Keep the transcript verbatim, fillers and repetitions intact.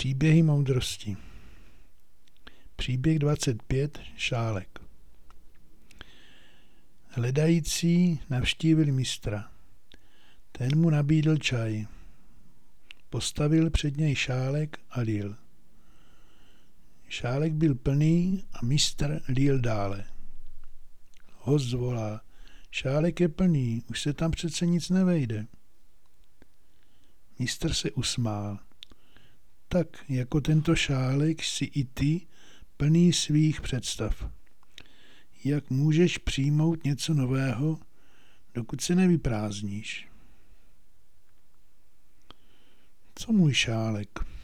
Příběhy moudrosti. Příběh dvacet pět. Šálek. Hledající navštívil mistra. Ten mu nabídl čaj. Postavil před něj šálek a lil. Šálek byl plný a mistr lil dále. Host volá: šálek je plný, už se tam přece nic nevejde. Mistr se usmál. Tak jako tento šálek jsi i ty plný svých představ. Jak můžeš přijmout něco nového, dokud se nevyprázdníš? Co můj šálek?